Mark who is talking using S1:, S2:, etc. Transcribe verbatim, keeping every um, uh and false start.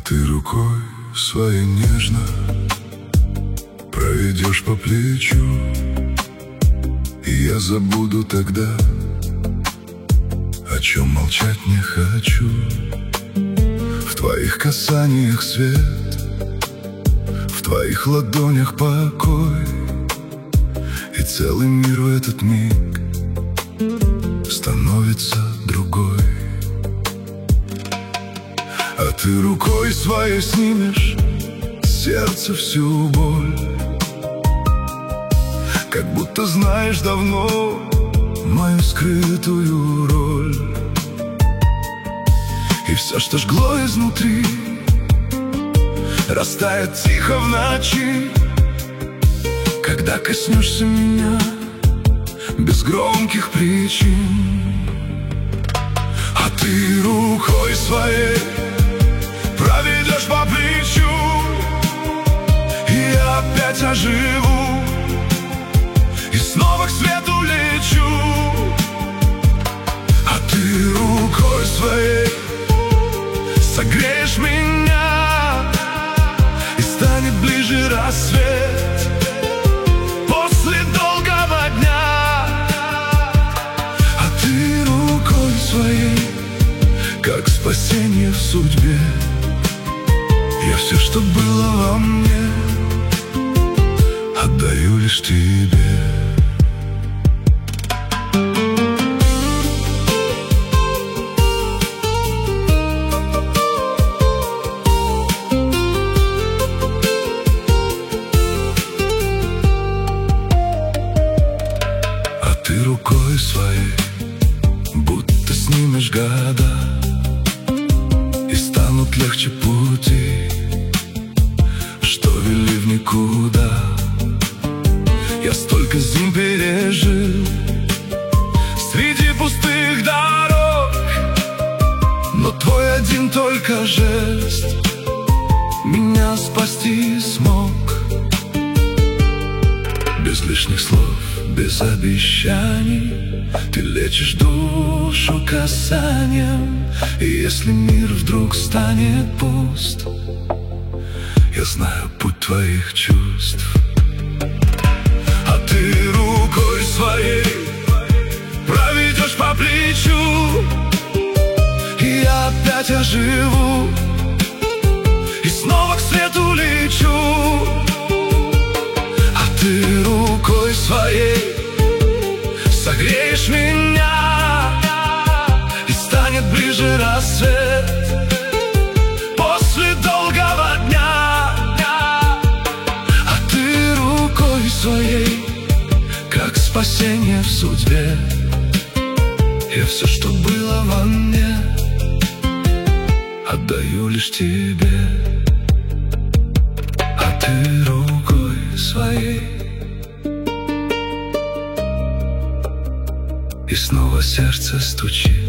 S1: ты рукой своей нежно проведешь по плечу, и я забуду тогда, о чем молчать не хочу. В твоих касаниях свет, в твоих ладонях покой, и целый мир в этот миг становится другой. А ты рукой своей снимешь с сердца всю боль, как будто знаешь давно мою скрытую роль. И все, что жгло изнутри, растает тихо в ночи, когда коснешься меня без громких причин. А ты рукой своей проведешь по плечу, и я опять оживу, и снова к свету лечу. А ты рукой своей согреешь меня, и станет ближе рассвет после долгого дня. А ты рукой своей, как спасение в судьбе, я все, что было во мне, отдаю лишь тебе. А ты рукой своей будто снимешь года, и станут легче пути, что вели в никуда. Я столько зим пережил среди пустых дорог, но твой один только жест меня спасти смог. Без лишних слов, без обещаний, ты лечишь душу касанием. И если мир вдруг станет пуст, я знаю путь твоих чувств. А ты рукой своей проведешь по плечу, и я опять оживу, и снова к свету лечу. А ты рукой своей согреешь меня, и станет ближе рассвет после долгого дня. А ты рукой своей, как спасение в судьбе, я все, что было во мне, отдаю лишь тебе. А ты рукой своей, и снова сердце стучит.